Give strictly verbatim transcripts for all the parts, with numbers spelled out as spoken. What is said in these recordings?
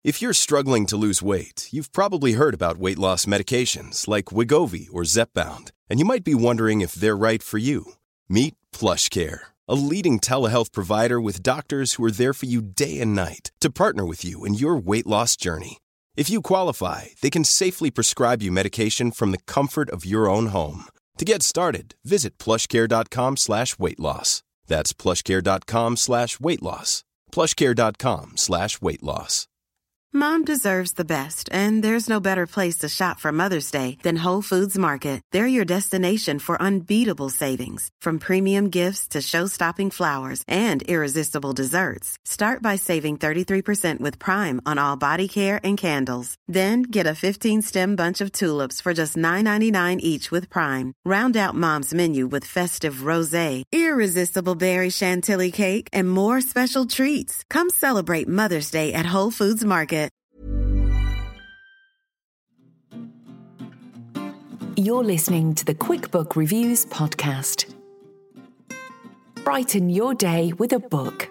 If you're struggling to lose weight, you've probably heard about weight loss medications like Wegovy or Zepbound, and you might be wondering if they're right for you. Meet PlushCare, a leading telehealth provider with doctors who are there for you day and night to partner with you in your weight loss journey. If you qualify, they can safely prescribe you medication from the comfort of your own home. To get started, visit plushcare.com slash weight loss. That's plushcare.com slash weight loss. plushcare.com slash weight loss. Mom deserves the best, and there's no better place to shop for Mother's Day than Whole Foods Market. They're your destination for unbeatable savings, from premium gifts to show-stopping flowers and irresistible desserts. Start by saving thirty-three percent with Prime on all body care and candles. Then get a fifteen-stem bunch of tulips for just nine ninety-nine each with Prime. Round out Mom's menu with festive rosé, irresistible berry chantilly cake, and more special treats. Come celebrate Mother's Day at Whole Foods Market. You're listening to the QuickBook Reviews podcast. Brighten your day with a book.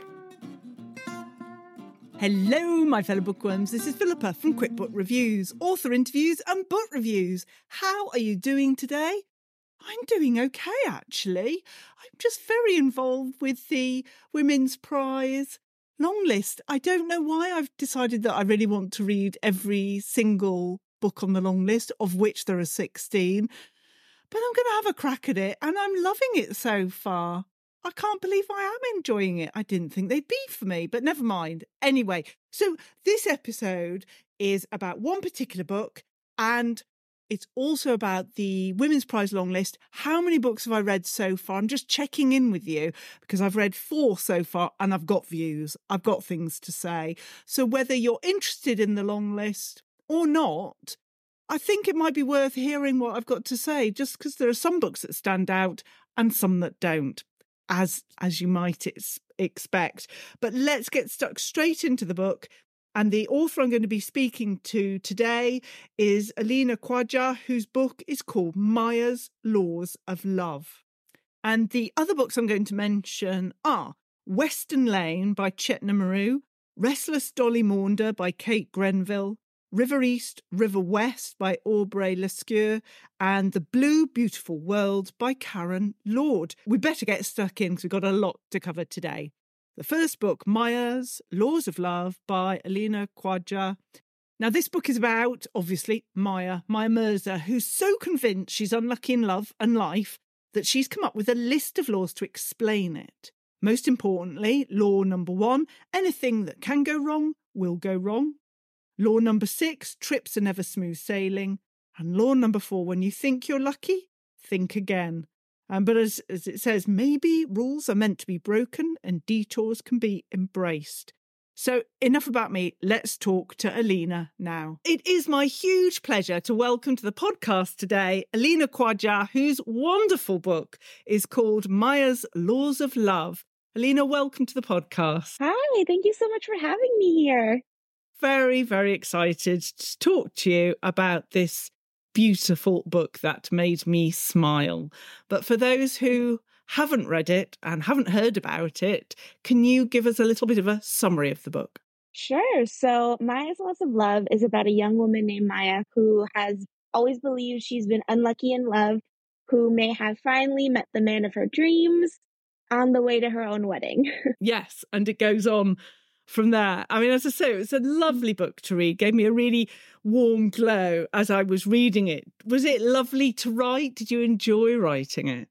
Hello, my fellow bookworms. This is Philippa from QuickBook Reviews, author interviews and book reviews. How are you doing today? I'm doing okay, actually. I'm just very involved with the Women's Prize long list. I don't know why I've decided that I really want to read every single book on the long list, of which there are sixteen, but I'm going to have a crack at it, and I'm loving it so far. I can't believe I am enjoying it. I didn't think they'd be for me, but never mind. Anyway, so this episode is about one particular book, and it's also about the Women's Prize long list. How many books have I read so far? I'm just checking in with you because I've read four so far, and I've got views. I've got things to say. So whether you're interested in the long list or not, I think it might be worth hearing what I've got to say, just because there are some books that stand out and some that don't, as as you might ex- expect. But let's get stuck straight into the book. And the author I'm going to be speaking to today is Alina Khwaja, whose book is called Maya's Laws of Love. And the other books I'm going to mention are Western Lane by Chetna Maroo, Restless Dolly Maunder by Kate Grenville, River East, River West by Aubrey Lescure, and The Blue Beautiful World by Karen Lord. We better get stuck in because we've got a lot to cover today. The first book, Maya's Laws of Love by Alina Khwaja. Now, this book is about, obviously, Maya, Maya Mirza, who's so convinced she's unlucky in love and life that she's come up with a list of laws to explain it. Most importantly, law number one, anything that can go wrong will go wrong. Law number six, trips are never smooth sailing. And law number four, when you think you're lucky, think again. Um, but as, as it says, maybe rules are meant to be broken and detours can be embraced. So enough about me. Let's talk to Alina now. It is my huge pleasure to welcome to the podcast today Alina Khwaja, whose wonderful book is called Maya's Laws of Love. Alina, welcome to the podcast. Hi, thank you so much for having me here. Very, very excited to talk to you about this beautiful book that made me smile. But for those who haven't read it and haven't heard about it, can you give us a little bit of a summary of the book? Sure. So Maya's Laws of Love is about a young woman named Maya who has always believed she's been unlucky in love, who may have finally met the man of her dreams on the way to her own wedding. Yes, and it goes on from there. I mean, as I say, it was a lovely book to read. Gave me a really warm glow as I was reading it. Was it lovely to write? Did you enjoy writing it?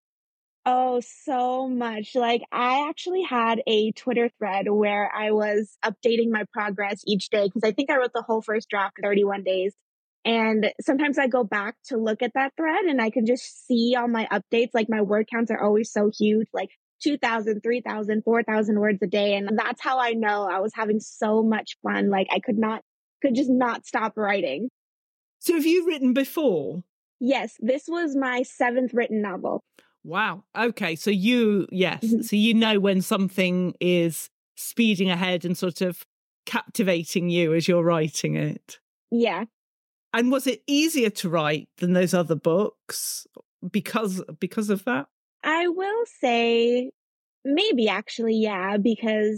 Oh, so much. Like, I actually had a Twitter thread where I was updating my progress each day because I think I wrote the whole first draft in thirty-one days. And sometimes I go back to look at that thread and I can just see all my updates. Like, my word counts are always so huge, like two thousand, three thousand, four thousand words a day. And that's how I know I was having so much fun. Like, I could not, could just not stop writing. So have you written before? Yes, this was my seventh written novel. Wow. Okay. So you, yes. Mm-hmm. So you know when something is speeding ahead and sort of captivating you as you're writing it. Yeah. And was it easier to write than those other books because because of that? I will say maybe actually, yeah, because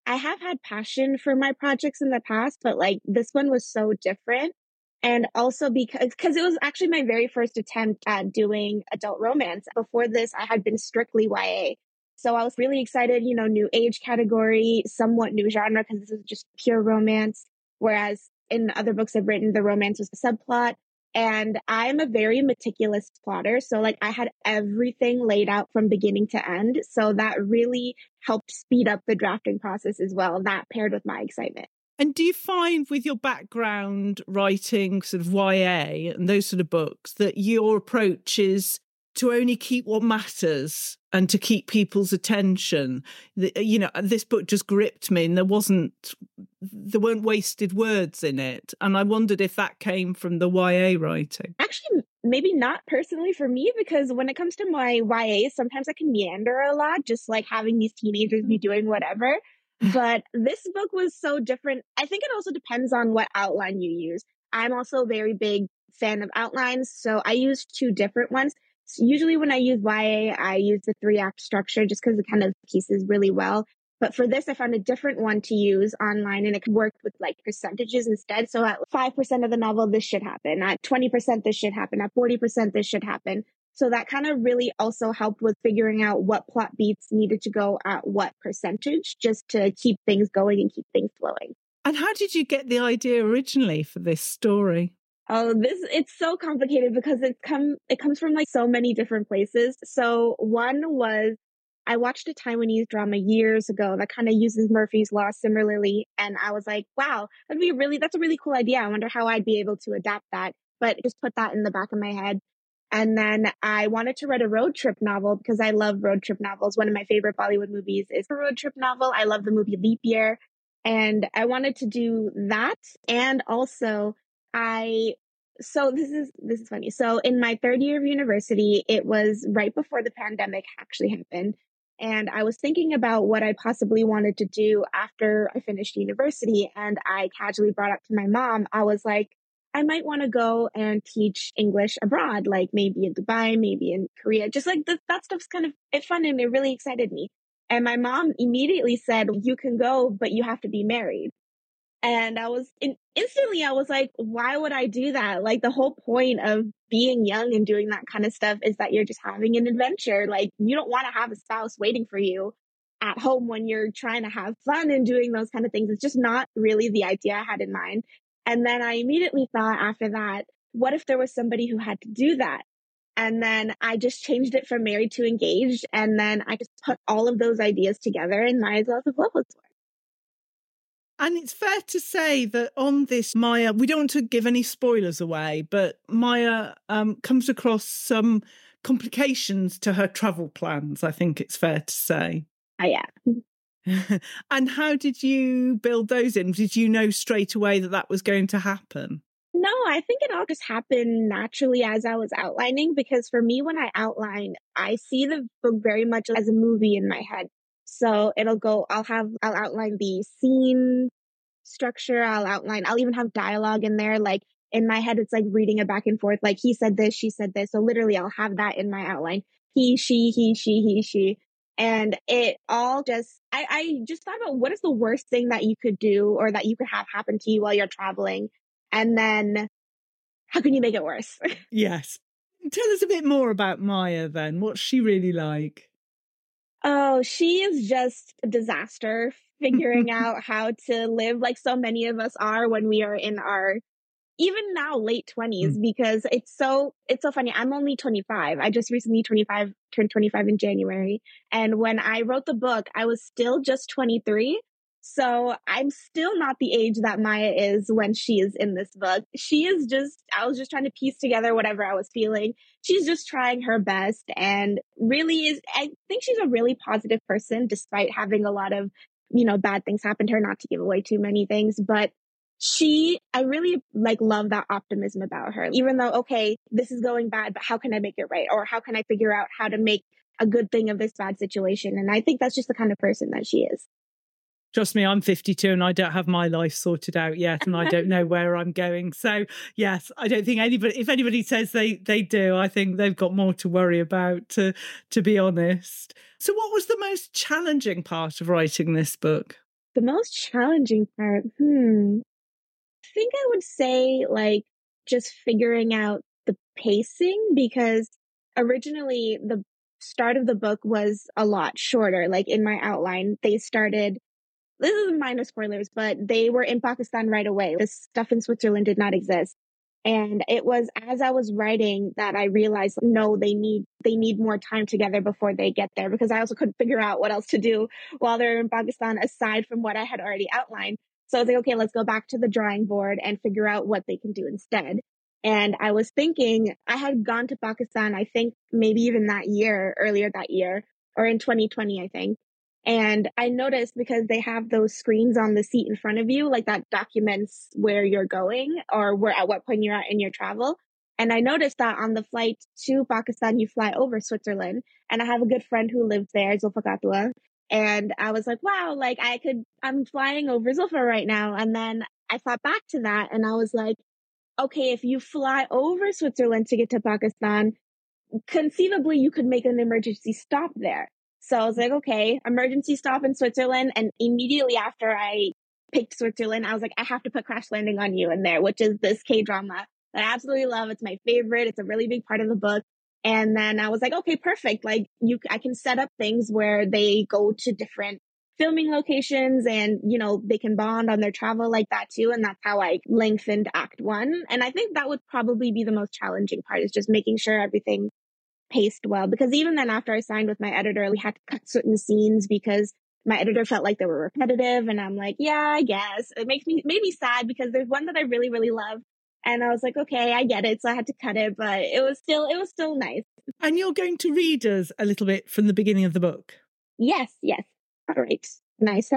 I have had passion for my projects in the past, but like this one was so different. And also because because it was actually my very first attempt at doing adult romance. Before this, I had been strictly Y A. So I was really excited, you know, new age category, somewhat new genre because this is just pure romance. Whereas in other books I've written, the romance was a subplot. And I'm a very meticulous plotter. So like I had everything laid out from beginning to end. So that really helped speed up the drafting process as well. That paired with my excitement. And do you find with your background writing sort of Y A and those sort of books that your approach is to only keep what matters and to keep people's attention? You know, this book just gripped me and there wasn't, there weren't wasted words in it. And I wondered if that came from the Y A writing. Actually, maybe not personally for me, because when it comes to my Y A, sometimes I can meander a lot, just like having these teenagers be doing whatever. But this book was so different. I think it also depends on what outline you use. I'm also a very big fan of outlines, so I used two different ones. So usually when I use Y A, I use the three act structure just because it kind of pieces really well. But for this, I found a different one to use online, and it worked with like percentages instead. So at five percent of the novel, this should happen. At twenty percent, this should happen. At forty percent, this should happen. So that kind of really also helped with figuring out what plot beats needed to go at what percentage, just to keep things going and keep things flowing. And how did you get the idea originally for this story? Oh, this, it's so complicated because it come it comes from like so many different places. So one was I watched a Taiwanese drama years ago that kind of uses Murphy's Law similarly. And I was like, wow, that'd be really, that's a really cool idea. I wonder how I'd be able to adapt that, but just put that in the back of my head. And then I wanted to write a road trip novel because I love road trip novels. One of my favorite Bollywood movies is a road trip novel. I love the movie Leap Year. And I wanted to do that. And also I, so this is, this is funny. So in my third year of university, it was right before the pandemic actually happened. And I was thinking about what I possibly wanted to do after I finished university. And I casually brought up to my mom, I was like, I might want to go and teach English abroad, like maybe in Dubai, maybe in Korea. Just like the, that stuff's kind of it's fun and it really excited me. And my mom immediately said, you can go, but you have to be married. And I was in, instantly, I was like, why would I do that? Like the whole point of being young and doing that kind of stuff is that you're just having an adventure. Like you don't want to have a spouse waiting for you at home when you're trying to have fun and doing those kind of things. It's just not really the idea I had in mind. And then I immediately thought after that, what if there was somebody who had to do that? And then I just changed it from married to engaged. And then I just put all of those ideas together and Maya's Laws of Love was born. And it's fair to say that on this, Maya, we don't want to give any spoilers away, but Maya um, comes across some complications to her travel plans, I think it's fair to say. Oh, yeah. And how did you build those in? Did you know straight away that that was going to happen? No, I think it all just happened naturally as I was outlining, because for me, when I outline, I see the book very much as a movie in my head. So it'll go, I'll have, I'll outline the scene structure. I'll outline, I'll even have dialogue in there. Like in my head, it's like reading it back and forth. Like he said this, she said this. So literally I'll have that in my outline. He, she, he, she, he, she. And it all just, I, I just thought about what is the worst thing that you could do or that you could have happen to you while you're traveling. And then how can you make it worse? Yes. Tell us a bit more about Maya then. What's she really like? Oh, she is just a disaster figuring out how to live like so many of us are when we are in our, even now, late twenties, mm. because it's so, it's so funny. I'm only twenty-five. I just recently twenty-five, turned twenty-five in January. And when I wrote the book, I was still just twenty-three. So I'm still not the age that Maya is when she is in this book. She is just, I was just trying to piece together whatever I was feeling. She's just trying her best and really is, I think she's a really positive person despite having a lot of, you know, bad things happen to her, not to give away too many things, but she, I really like love that optimism about her. Even though, okay, this is going bad, but how can I make it right? Or how can I figure out how to make a good thing of this bad situation? And I think that's just the kind of person that she is. Trust me, I'm fifty-two and I don't have my life sorted out yet and I don't know where I'm going. So, yes, I don't think anybody, if anybody says they they do, I think they've got more to worry about, to, to be honest. So what was the most challenging part of writing this book? The most challenging part, hmm, I think I would say like just figuring out the pacing because originally the start of the book was a lot shorter. Like in my outline, they started, this is minor spoilers, but they were in Pakistan right away. This stuff in Switzerland did not exist. And it was as I was writing that I realized, no, they need, they need more time together before they get there because I also couldn't figure out what else to do while they're in Pakistan aside from what I had already outlined. So I was like, okay, let's go back to the drawing board and figure out what they can do instead. And I was thinking I had gone to Pakistan, I think maybe even that year, earlier that year, or in twenty twenty, I think. And I noticed because they have those screens on the seat in front of you, like that documents where you're going or where at what point you're at in your travel. And I noticed that on the flight to Pakistan, you fly over Switzerland. And I have a good friend who lives there, Zulfa Katwa. And I was like, wow, like I could, I'm flying over Zulfa right now. And then I thought back to that and I was like, okay, if you fly over Switzerland to get to Pakistan, conceivably you could make an emergency stop there. So I was like, okay, emergency stop in Switzerland. And immediately after I picked Switzerland, I was like, I have to put Crash Landing on You in there, which is this K-drama that I absolutely love. It's my favorite. It's a really big part of the book. And then I was like, okay, perfect. Like you, I can set up things where they go to different filming locations and, you know, they can bond on their travel like that too. And that's how I lengthened act one. And I think that would probably be the most challenging part is just making sure everything paced well, because even then after I signed with my editor, we had to cut certain scenes because my editor felt like they were repetitive. And I'm like, yeah, I guess it makes me, made me sad because there's one that I really, really love. And I was like, okay, I get it. So I had to cut it, but it was still, it was still nice. And you're going to read us a little bit from the beginning of the book? Yes, yes. All right. Nice.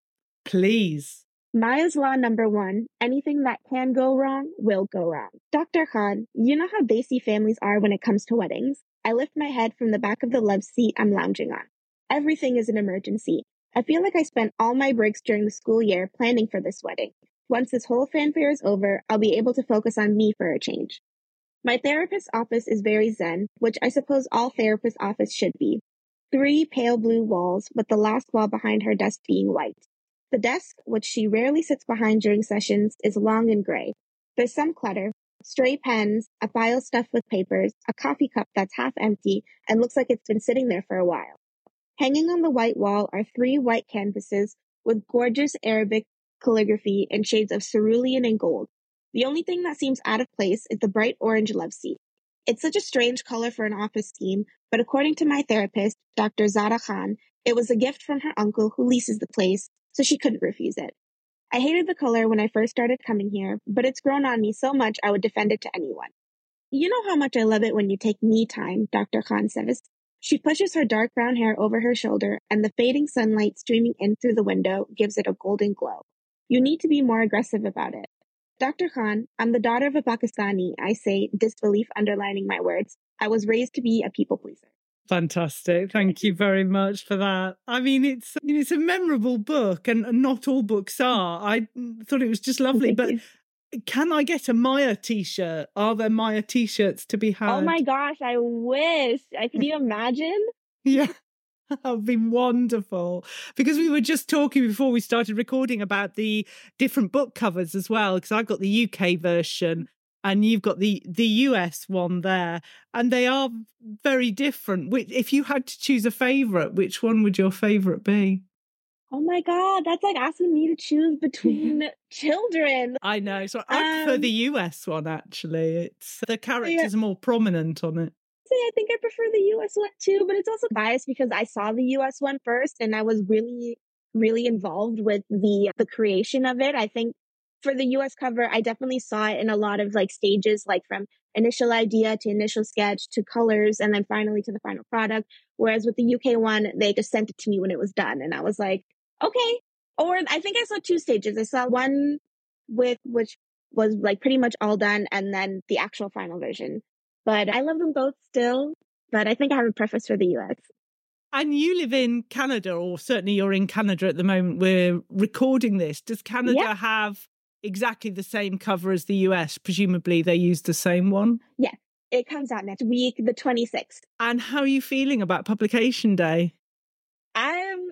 Please. Maya's law number one, anything that can go wrong will go wrong. Doctor Khan, you know how Desi families are when it comes to weddings? I lift my head from the back of the love seat I'm lounging on. Everything is an emergency. I feel like I spent all my breaks during the school year planning for this wedding. Once this whole fanfare is over, I'll be able to focus on me for a change. My therapist's office is very zen, which I suppose all therapists' office should be. Three pale blue walls, with the last wall behind her desk being white. The desk, which she rarely sits behind during sessions, is long and gray. There's some clutter. Stray pens, a file stuffed with papers, a coffee cup that's half empty and looks like it's been sitting there for a while. Hanging on the white wall are three white canvases with gorgeous Arabic calligraphy in shades of cerulean and gold. The only thing that seems out of place is the bright orange love seat. It's such a strange color for an office scheme, but according to my therapist, Doctor Zara Khan, it was a gift from her uncle who leases the place, so she couldn't refuse it. I hated the color when I first started coming here, but it's grown on me so much I would defend it to anyone. You know how much I love it when you take me time, Doctor Khan says. She pushes her dark brown hair over her shoulder, and the fading sunlight streaming in through the window gives it a golden glow. You need to be more aggressive about it. Doctor Khan, I'm the daughter of a Pakistani, I say, disbelief underlining my words. I was raised to be a people pleaser. Fantastic. Thank you very much for that. I mean, it's I mean, it's a memorable book, and not all books are. I thought it was just lovely. But can I get a Maya t-shirt? Are there Maya t-shirts to be had? Oh my gosh, I wish. I Can you imagine? Yeah. That would be wonderful. Because we were just talking before we started recording about the different book covers as well, because I've got the U K version and you've got the, the U S one there, and they are very different. If you had to choose a favourite, which one would your favourite be? Oh my God, that's like asking me to choose between children. I know. So I um, prefer the U S one, actually. It's the characters yeah. are more prominent on it. I think I prefer the U S one too, but it's also biased because I saw the U S one first and I was really, really involved with the the creation of it. I think for the U S cover, I definitely saw it in a lot of like stages, like from initial idea to initial sketch to colors and then finally to the final product. Whereas with the U K one, they just sent it to me when it was done. And I was like, okay. Or I think I saw two stages. I saw one with which was like pretty much all done and then the actual final version. But I love them both still, but I think I have a preference for the U S. And you live in Canada, or certainly you're in Canada at the moment we're recording this. Does Canada yeah. have exactly the same cover as the U S? Presumably they use the same one? Yeah, it comes out next week, the twenty-sixth. And how are you feeling about publication day? I'm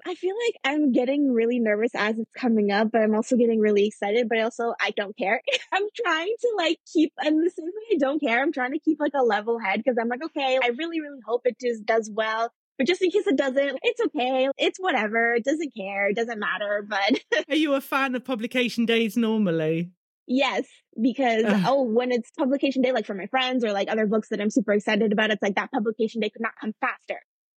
I feel like I'm getting really nervous as it's coming up, but I'm also getting really excited, but also I don't care. I'm trying to like keep, and the same way I don't care, I'm trying to keep like a level head because I'm like, okay, I really, really hope it just does well. But just in case it doesn't, it's okay. It's whatever. It doesn't care. It doesn't matter. But are you a fan of publication days normally? Yes, because, Ugh. oh, when it's publication day, like for my friends or like other books that I'm super excited about, it's like that publication day could not come faster.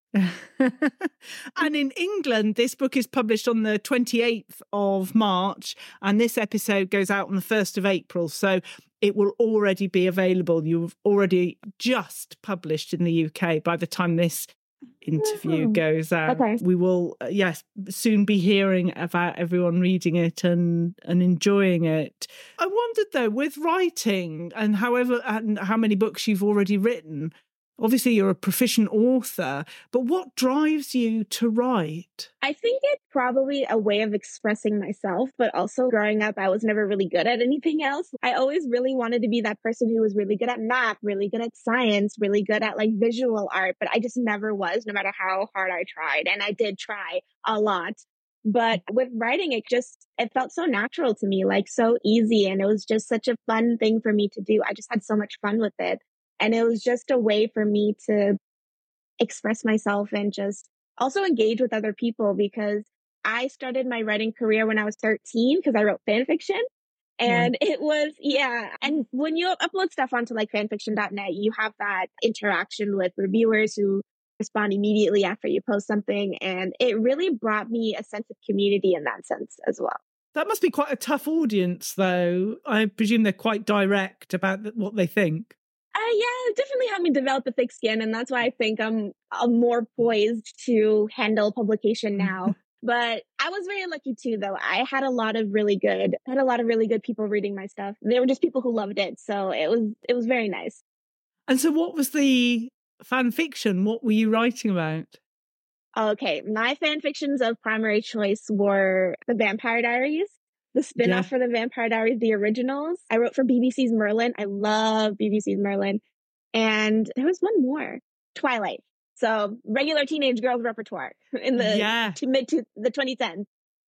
And in England, this book is published on the twenty-eighth of March, and this episode goes out on the first of April. So it will already be available. You've already just published in the U K by the time this interview goes out. Okay. We will, uh, yes, soon be hearing about everyone reading it and, and enjoying it. I wondered, though, with writing and however and how many books you've already written, obviously you're a proficient author, but what drives you to write? I think it's probably a way of expressing myself, but also growing up, I was never really good at anything else. I always really wanted to be that person who was really good at math, really good at science, really good at like visual art, but I just never was, no matter how hard I tried. And I did try a lot. But with writing, it just, it felt so natural to me, like so easy. And it was just such a fun thing for me to do. I just had so much fun with it. And it was just a way for me to express myself and just also engage with other people, because I started my writing career when I was thirteen because I wrote fan fiction. And mm. it was, yeah. And when you upload stuff onto like fanfiction dot net, you have that interaction with reviewers who respond immediately after you post something. And it really brought me a sense of community in that sense as well. That must be quite a tough audience, though. I presume they're quite direct about what they think. Uh, yeah, it definitely helped me develop a thick skin. And that's why I think I'm, I'm more poised to handle publication now. But I was very lucky too, though. I had a lot of really good, had a lot of really good people reading my stuff. They were just people who loved it. So it was, it was very nice. And so what was the fan fiction? What were you writing about? Okay. My fan fictions of primary choice were The Vampire Diaries, the spinoff yeah. for The Vampire Diaries, the originals. I wrote for B B C's Merlin. I love B B C's Merlin. And there was one more, Twilight. So regular teenage girls repertoire in the yeah. to mid to the twenty tens.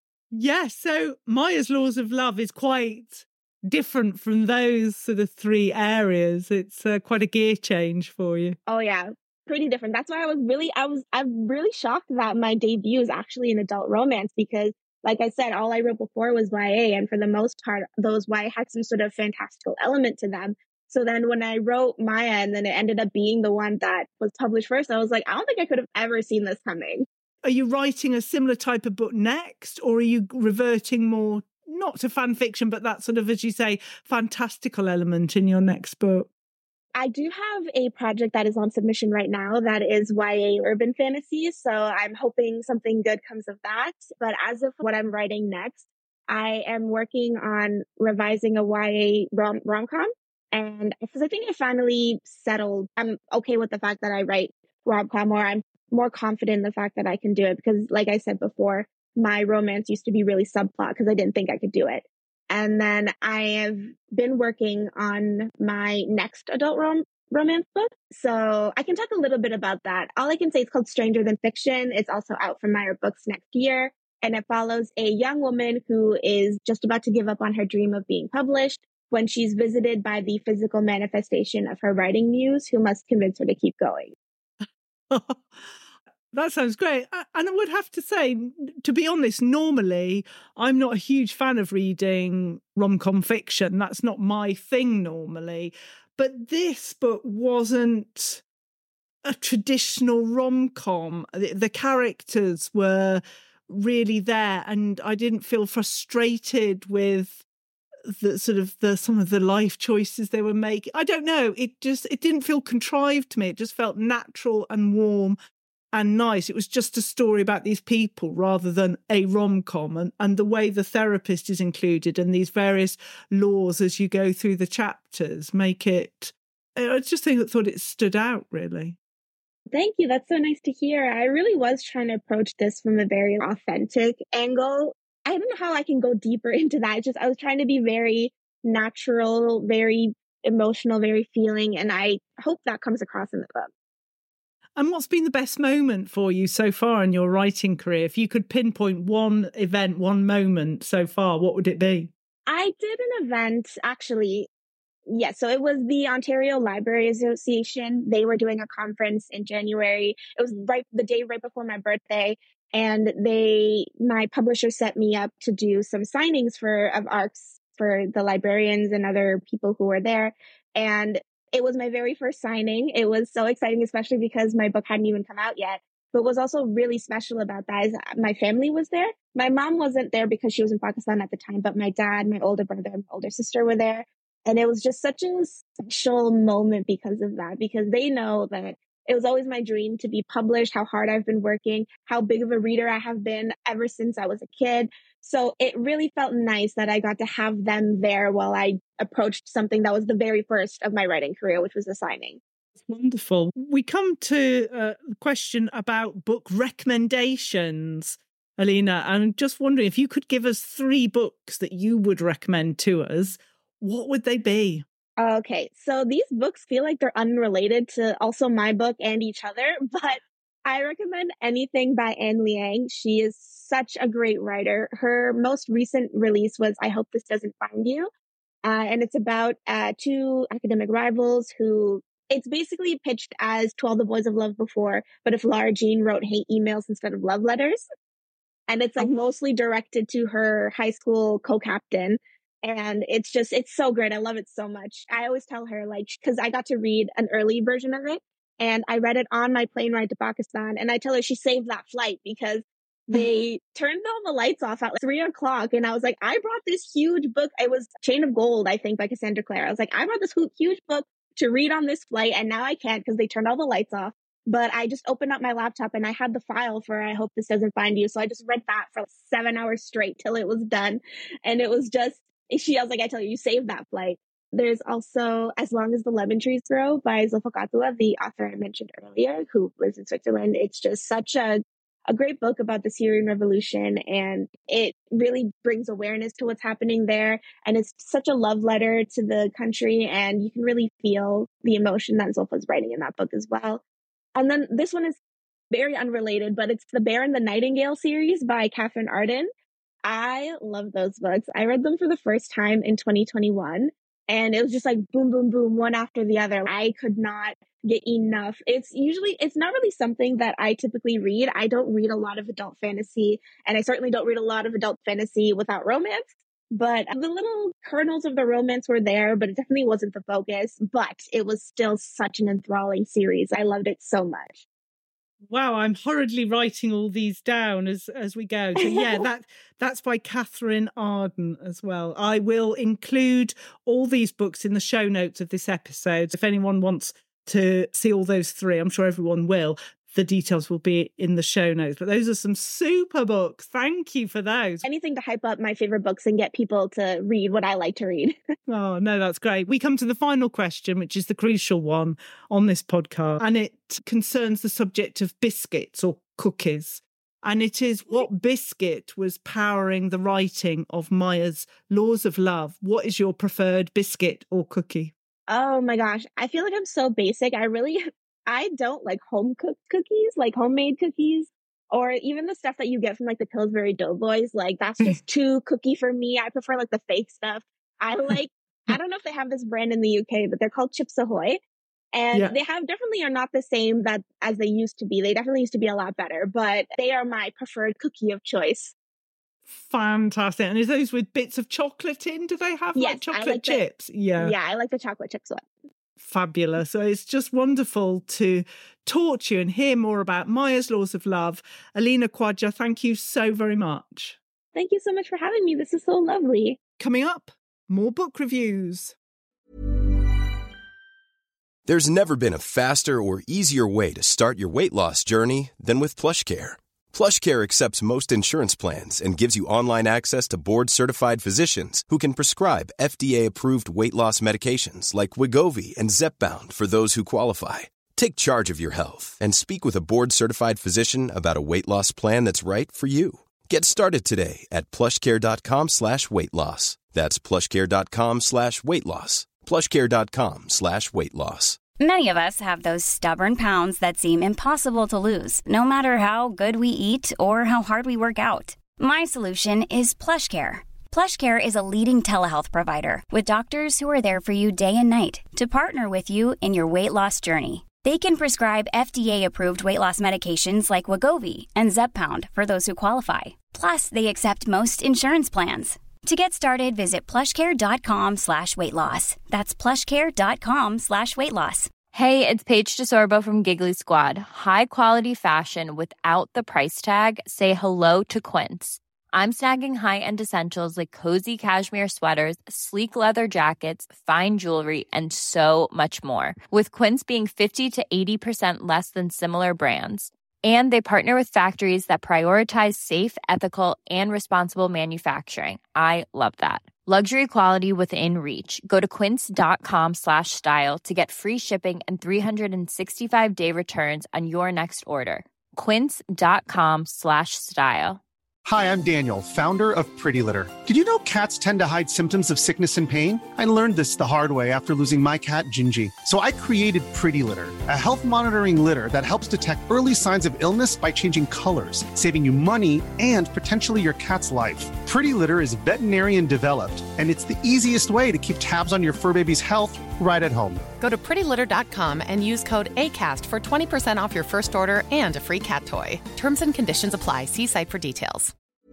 Yes. Yeah, so Maya's Laws of Love is quite different from those sort of three areas. It's uh, quite a gear change for you. Oh yeah, pretty different. That's why I was really, I was, I'm really shocked that my debut is actually an adult romance, because like I said, all I wrote before was Y A. And for the most part, those Y A had some sort of fantastical element to them. So then when I wrote Maya and then it ended up being the one that was published first, I was like, I don't think I could have ever seen this coming. Are you writing a similar type of book next, or are you reverting more, not to fan fiction, but that sort of, as you say, fantastical element in your next book? I do have a project that is on submission right now that is Y A urban fantasy. So I'm hoping something good comes of that. But as of what I'm writing next, I am working on revising a Y A rom- rom-com. And because I think I finally settled, I'm okay with the fact that I write rom-com, or I'm more confident in the fact that I can do it. Because like I said before, my romance used to be really subplot because I didn't think I could do it. And then I have been working on my next adult rom- romance book. So I can talk a little bit about that. All I can say is called Stranger Than Fiction. It's also out from Meyer Books next year. And it follows a young woman who is just about to give up on her dream of being published when she's visited by the physical manifestation of her writing muse, who must convince her to keep going. That sounds great. And I would have to say, to be honest, normally I'm not a huge fan of reading rom-com fiction. That's not my thing normally. But this book wasn't a traditional rom-com. The, the characters were really there, and I didn't feel frustrated with the sort of the some of the life choices they were making. I don't know. It just it didn't feel contrived to me. It just felt natural and warm and nice. It was just a story about these people rather than a rom-com, and, and the way the therapist is included and these various laws as you go through the chapters make it, I just think, thought it stood out really. Thank you. That's so nice to hear. I really was trying to approach this from a very authentic angle. I don't know how I can go deeper into that. It's just, I was trying to be very natural, very emotional, very feeling. And I hope that comes across in the book. And what's been the best moment for you so far in your writing career? If you could pinpoint one event, one moment so far, what would it be? I did an event, actually. Yes, yeah, so it was the Ontario Library Association. They were doing a conference in January. It was right the day right before my birthday. And they, my publisher set me up to do some signings for of ARCs for the librarians and other people who were there. And it was my very first signing. It was so exciting, especially because my book hadn't even come out yet. But what's also really special about that is my family was there. My mom wasn't there because she was in Pakistan at the time, but my dad, my older brother, and my older sister were there. And it was just such a special moment because of that, because they know that it was always my dream to be published, how hard I've been working, how big of a reader I have been ever since I was a kid. So it really felt nice that I got to have them there while I approached something that was the very first of my writing career, which was the signing. Wonderful. We come to a question about book recommendations, Alina. I'm just wondering if you could give us three books that you would recommend to us, what would they be? Okay, so these books feel like they're unrelated to also my book and each other, but I recommend anything by Anne Liang. She is such a great writer. Her most recent release was I Hope This Doesn't Find You, uh, and it's about uh, two academic rivals who, it's basically pitched as To All the Boys I've Loved Before, but if Lara Jean wrote hate emails instead of love letters. And it's like mostly directed to her high school co-captain. And it's just, it's so great. I love it so much. I always tell her, like, because I got to read an early version of it and I read it on my plane ride to Pakistan. And I tell her she saved that flight because they turned all the lights off at like three o'clock. And I was like, I brought this huge book. It was Chain of Gold, I think, by Cassandra Clare. I was like, I brought this huge book to read on this flight. And now I can't because they turned all the lights off. But I just opened up my laptop and I had the file for I Hope This Doesn't Find You. So I just read that for like seven hours straight till it was done. And it was just, She, I was like, I tell you, you saved that flight. There's also As Long as the Lemon Trees Grow by Zulfa Katula, the author I mentioned earlier, who lives in Switzerland. It's just such a, a great book about the Syrian revolution, and it really brings awareness to what's happening there. And it's such a love letter to the country, and you can really feel the emotion that Zulfa's writing in that book as well. And then this one is very unrelated, but it's The Bear and the Nightingale series by Catherine Arden. I love those books. I read them for the first time in twenty twenty-one, and it was just like boom, boom, boom, one after the other. I could not get enough. It's usually, it's not really something that I typically read. I don't read a lot of adult fantasy, and I certainly don't read a lot of adult fantasy without romance. But the little kernels of the romance were there, but it definitely wasn't the focus. But it was still such an enthralling series. I loved it so much. Wow, I'm hurriedly writing all these down as as we go. So yeah, that that's by Catherine Arden as well. I will include all these books in the show notes of this episode. If anyone wants to see all those three, I'm sure everyone will. The details will be in the show notes. But those are some super books. Thank you for those. Anything to hype up my favorite books and get people to read what I like to read. Oh, no, that's great. We come to the final question, which is the crucial one on this podcast. And it concerns the subject of biscuits or cookies. And it is, what biscuit was powering the writing of Maya's Laws of Love? What is your preferred biscuit or cookie? Oh my gosh. I feel like I'm so basic. I really... I don't like home cooked cookies, like homemade cookies, or even the stuff that you get from like the Pillsbury Doughboys. Like that's just too cookie for me. I prefer like the fake stuff. I like, I don't know if they have this brand in the U K, but they're called Chips Ahoy. And yeah. they have definitely are not the same that as they used to be. They definitely used to be a lot better, but they are my preferred cookie of choice. Fantastic. And is those with bits of chocolate in? Do they have yes, like chocolate like chips? The, yeah. Yeah, I like the chocolate chips one. Fabulous. So it's just wonderful to talk to you and hear more about Maya's Laws of Love. Alina Khwaja, thank you so very much. Thank you so much for having me. This is so lovely. Coming up, more book reviews. There's never been a faster or easier way to start your weight loss journey than with PlushCare. PlushCare accepts most insurance plans and gives you online access to board-certified physicians who can prescribe F D A-approved weight loss medications like Wegovy and Zepbound for those who qualify. Take charge of your health and speak with a board-certified physician about a weight loss plan that's right for you. Get started today at plushcare.com slash weight loss. That's plushcare.com slash weight loss. plushcare.com slash weight loss. Many of us have those stubborn pounds that seem impossible to lose, no matter how good we eat or how hard we work out. My solution is PlushCare. PlushCare is a leading telehealth provider with doctors who are there for you day and night to partner with you in your weight loss journey. They can prescribe F D A-approved weight loss medications like Wegovy and Zepbound for those who qualify. Plus, they accept most insurance plans. To get started, visit plushcare.com slash weight loss. That's plushcare.com slash weight loss. Hey, it's Paige DeSorbo from Giggly Squad. High quality fashion without the price tag. Say hello to Quince. I'm snagging high-end essentials like cozy cashmere sweaters, sleek leather jackets, fine jewelry, and so much more. With Quince being fifty to eighty percent less than similar brands. And they partner with factories that prioritize safe, ethical, and responsible manufacturing. I love that. Luxury quality within reach. Go to quince.com slash style to get free shipping and three sixty-five day returns on your next order. Quince.com slash style. Hi, I'm Daniel, founder of Pretty Litter. Did you know cats tend to hide symptoms of sickness and pain? I learned this the hard way after losing my cat, Gingy. So I created Pretty Litter, a health monitoring litter that helps detect early signs of illness by changing colors, saving you money and potentially your cat's life. Pretty Litter is veterinarian developed, and it's the easiest way to keep tabs on your fur baby's health right at home. Go to pretty litter dot com and use code ACAST for twenty percent off your first order and a free cat toy. Terms and conditions apply. See site for details.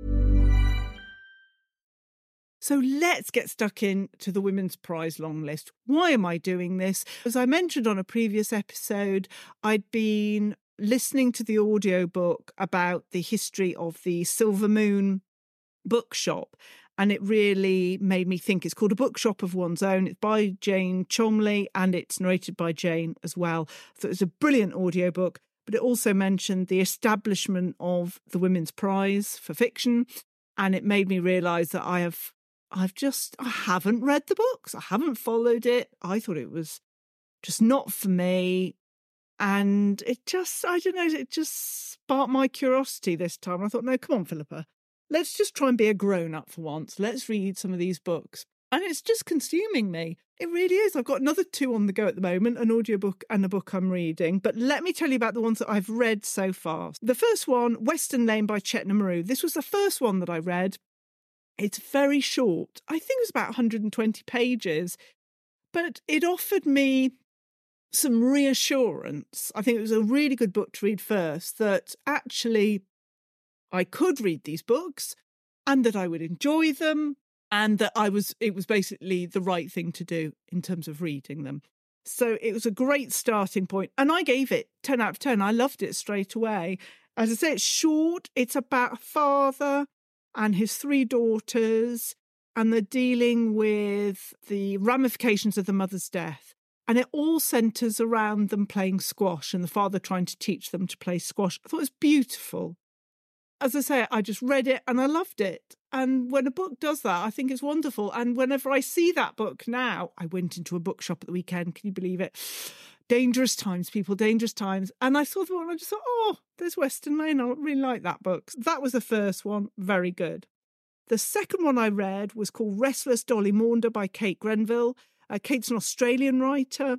So let's get stuck into the Women's Prize long list. Why am I doing this? As I mentioned on a previous episode, I'd been listening to the audiobook about the history of the Silver Moon bookshop, and it really made me think. It's called A Bookshop of One's Own. It's by Jane Chomley and it's narrated by Jane as well. So it's a brilliant audiobook, but it also mentioned the establishment of the Women's Prize for fiction, and it made me realise that I have I've just, I haven't read the books. I haven't followed it. I thought it was just not for me. And it just, I don't know, it just sparked my curiosity this time. I thought, no, come on, Philippa. Let's just try and be a grown-up for once. Let's read some of these books. And it's just consuming me. It really is. I've got another two on the go at the moment, an audiobook and a book I'm reading. But let me tell you about the ones that I've read so far. The first one, Western Lane by Chetna Maru. This was the first one that I read. It's very short. I think it was about one hundred twenty pages, but it offered me some reassurance. I think it was a really good book to read first, that actually I could read these books and that I would enjoy them and that I was, it was basically the right thing to do in terms of reading them. So it was a great starting point. And I gave it ten out of ten. I loved it straight away. As I say, it's short. It's about a father and his three daughters, and they're dealing with the ramifications of the mother's death. And it all centres around them playing squash and the father trying to teach them to play squash. I thought it was beautiful. As I say, I just read it and I loved it. And when a book does that, I think it's wonderful. And whenever I see that book now, I went into a bookshop at the weekend, can you believe it? Dangerous times, people, dangerous times. And I saw the one and I just thought, oh, there's Western Lane. I really like that book. That was the first one. Very good. The second one I read was called Restless Dolly Maunder by Kate Grenville. Uh, Kate's an Australian writer.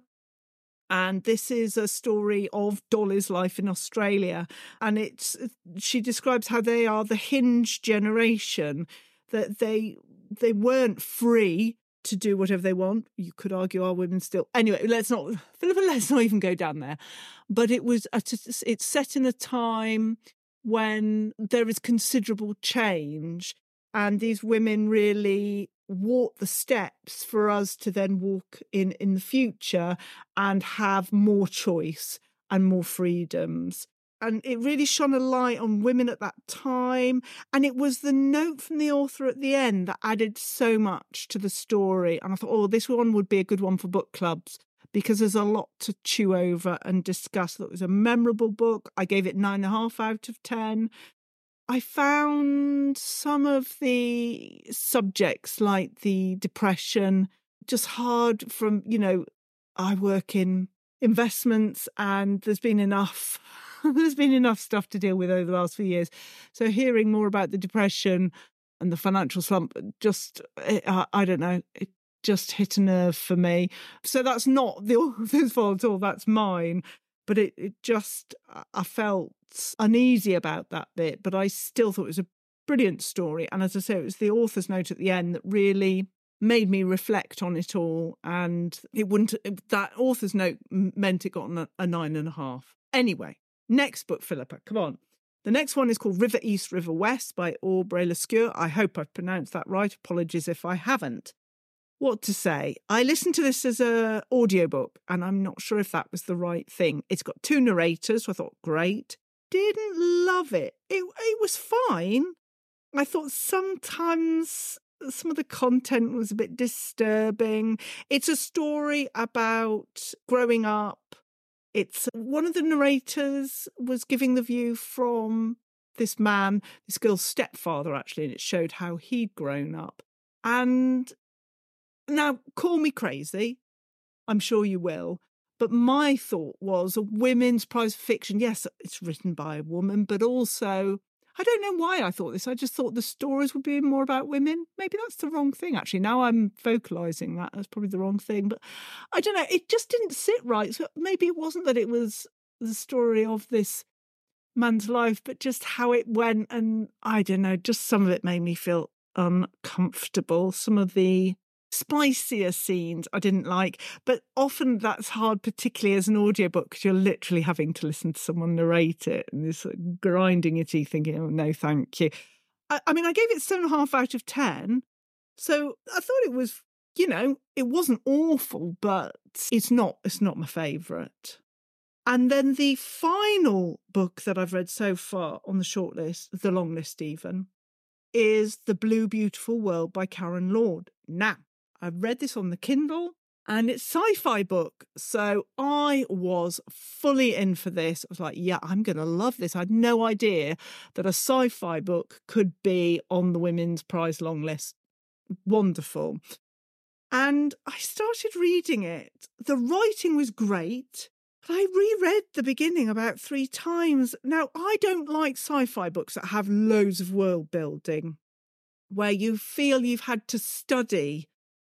And this is a story of Dolly's life in Australia. And it's she describes how they are the hinge generation, that they they weren't free to do whatever they want. You could argue our women still. Anyway, let's not, Philippa, let's not even go down there. But it was, it's set in a time when there is considerable change, and these women really walk the steps for us to then walk in in the future and have more choice and more freedoms. And it really shone a light on women at that time. And it was the note from the author at the end that added so much to the story. And I thought, oh, this one would be a good one for book clubs because there's a lot to chew over and discuss. It was a memorable book. I gave it nine and a half out of ten. I found some of the subjects like the depression just hard from, you know, I work in investments and there's been enough, there's been enough stuff to deal with over the last few years. So hearing more about the depression and the financial slump, just, I, I don't know, it just hit a nerve for me. So that's not the author's fault at all, that's mine. But it, it just, I felt uneasy about that bit, but I still thought it was a brilliant story. And as I say, it was the author's note at the end that really made me reflect on it all. And it wouldn't, that author's note meant it got a, a nine and a half. Anyway, next book, Philippa, come on. The next one is called River East, River West by Aubrey Lescure. I hope I've pronounced that right. Apologies if I haven't. What to say? I listened to this as an audiobook, and I'm not sure if that was the right thing. It's got two narrators, so I thought, great. Didn't love it. It, it was fine. I thought sometimes some of the content was a bit disturbing. It's a story about growing up. It's one of the narrators was giving the view from this man, this girl's stepfather, actually, and it showed how he'd grown up. And now, call me crazy. I'm sure you will. But my thought was a women's prize for fiction. Yes, it's written by a woman, but also, I don't know why I thought this. I just thought the stories would be more about women. Maybe that's the wrong thing, actually. Now I'm vocalising that. That's probably the wrong thing. But I don't know. It just didn't sit right. So maybe it wasn't that it was the story of this man's life, but just how it went. And I don't know, just some of it made me feel uncomfortable. Some of the spicier scenes I didn't like, but often that's hard, particularly as an audiobook, because you're literally having to listen to someone narrate it and this sort of grinding your teeth thinking, oh no thank you. I, I mean I gave it seven and a half out of ten, so I thought it was, you know, it wasn't awful, but it's not it's not my favourite. And then the final book that I've read so far on the shortlist, the long list even, is The Blue Beautiful World by Karen Lord. Now, I've read this on the Kindle and it's a sci-fi book. So I was fully in for this. I was like, yeah, I'm going to love this. I had no idea that a sci-fi book could be on the Women's Prize long list. Wonderful. And I started reading it. The writing was great, but I reread the beginning about three times. Now, I don't like sci-fi books that have loads of world building, where you feel you've had to study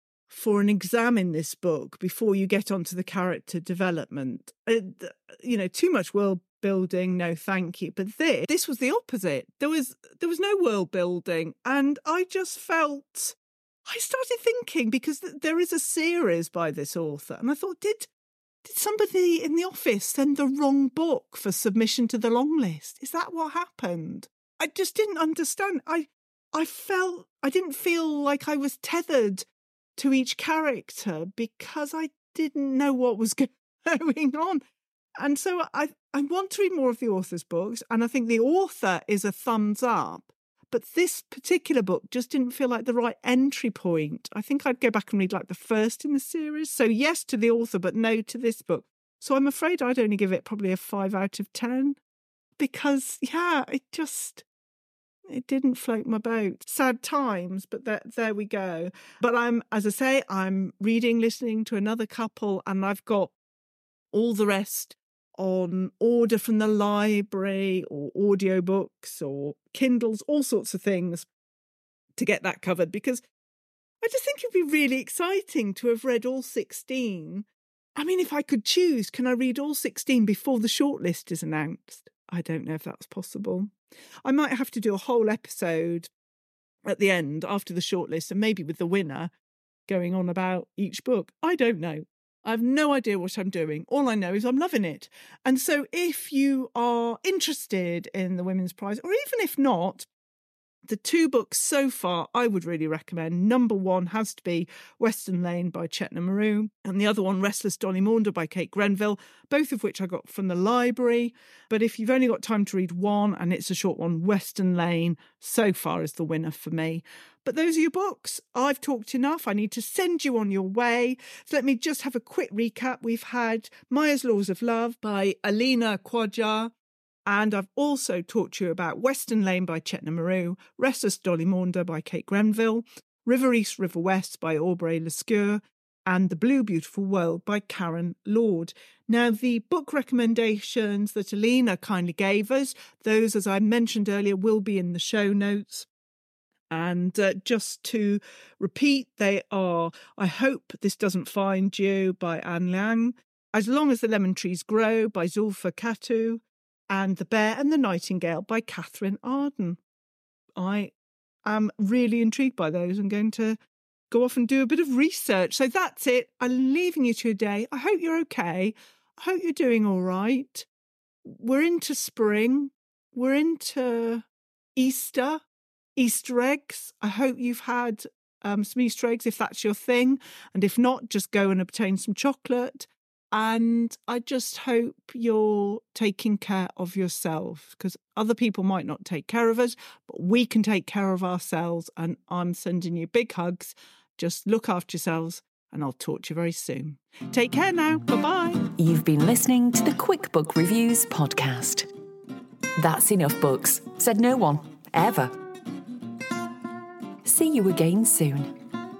for an exam in this book before you get onto the character development. Uh, you know, too much world building, no thank you. But this, this was the opposite. There was there was no world building, and I just felt, I started thinking, because th- there is a series by this author, and I thought, did did somebody in the office send the wrong book for submission to the long list? Is that what happened? I just didn't understand. I I felt, I didn't feel like I was tethered to each character because I didn't know what was going on. And so I, I want to read more of the author's books, and I think the author is a thumbs up. But this particular book just didn't feel like the right entry point. I think I'd go back and read like the first in the series. So yes to the author, but no to this book. So I'm afraid I'd only give it probably a five out of ten because, yeah, it just... it didn't float my boat. Sad times, but there, there we go. But I'm, as I say, I'm reading, listening to another couple, and I've got all the rest on order from the library or audiobooks or Kindles, all sorts of things to get that covered, because I just think it'd be really exciting to have read all sixteen. I mean, if I could choose, can I read all sixteen before the shortlist is announced? I don't know if that's possible. I might have to do a whole episode at the end after the shortlist, and maybe with the winner going on about each book. I don't know. I have no idea what I'm doing. All I know is I'm loving it. And so if you are interested in the Women's Prize, or even if not, the two books so far I would really recommend. Number one has to be Western Lane by Chetna Maru, and the other one, Restless Dolly Maunder by Kate Grenville, both of which I got from the library. But if you've only got time to read one, and it's a short one, Western Lane so far is the winner for me. But those are your books. I've talked enough. I need to send you on your way. So let me just have a quick recap. We've had Maya's Laws of Love by Alina Quadja. And I've also talked to you about Western Lane by Chetna Maru, Restless Dolly Maunder by Kate Grenville, River East, River West by Aubrey Lescure, and The Blue Beautiful World by Karen Lord. Now, the book recommendations that Alina kindly gave us, those, as I mentioned earlier, will be in the show notes. And uh, just to repeat, they are I Hope This Doesn't Find You by Anne Liang, As Long as the Lemon Trees Grow by Zulfa Katu, and The Bear and the Nightingale by Catherine Arden. I am really intrigued by those. I'm going to go off and do a bit of research. So that's it. I'm leaving you today. I hope you're okay. I hope you're doing all right. We're into spring. We're into Easter, Easter eggs. I hope you've had um, some Easter eggs if that's your thing. And if not, just go and obtain some chocolate. And I just hope you're taking care of yourself, because other people might not take care of us, but we can take care of ourselves. And I'm sending you big hugs. Just look after yourselves, and I'll talk to you very soon. Take care now. Bye-bye. You've been listening to the Quick Book Reviews podcast. That's enough books, said no one, ever. See you again soon.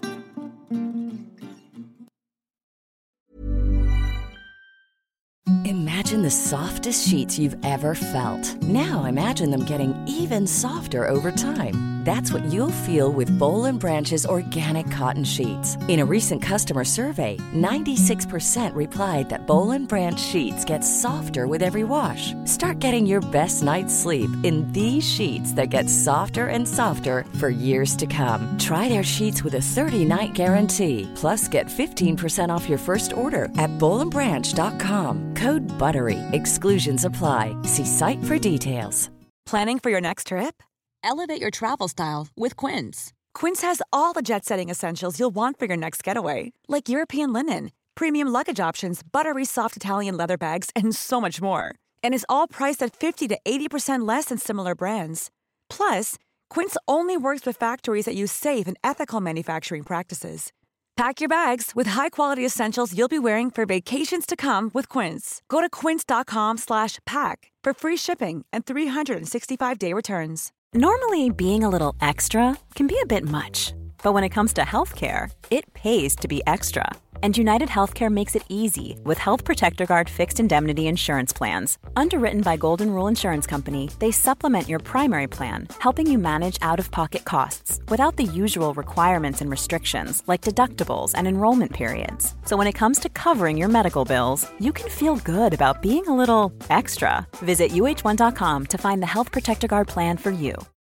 Imagine the softest sheets you've ever felt. Now imagine them getting even softer over time. That's what you'll feel with Boll and Branch's organic cotton sheets. In a recent customer survey, ninety-six percent replied that Boll and Branch sheets get softer with every wash. Start getting your best night's sleep in these sheets that get softer and softer for years to come. Try their sheets with a thirty-night guarantee. Plus, get fifteen percent off your first order at boll and branch dot com. Code BUTTERY. Exclusions apply. See site for details. Planning for your next trip? Elevate your travel style with Quince. Quince has all the jet-setting essentials you'll want for your next getaway, like European linen, premium luggage options, buttery soft Italian leather bags, and so much more. And is all priced at fifty to eighty percent less than similar brands. Plus, Quince only works with factories that use safe and ethical manufacturing practices. Pack your bags with high-quality essentials you'll be wearing for vacations to come with Quince. Go to quince.com slash pack for free shipping and three sixty-five day returns. Normally, being a little extra can be a bit much. But when it comes to healthcare, it pays to be extra. And United Healthcare makes it easy with Health Protector Guard fixed indemnity insurance plans. Underwritten by Golden Rule Insurance Company, they supplement your primary plan, helping you manage out-of-pocket costs without the usual requirements and restrictions like deductibles and enrollment periods. So when it comes to covering your medical bills, you can feel good about being a little extra. Visit U H one dot com to find the Health Protector Guard plan for you.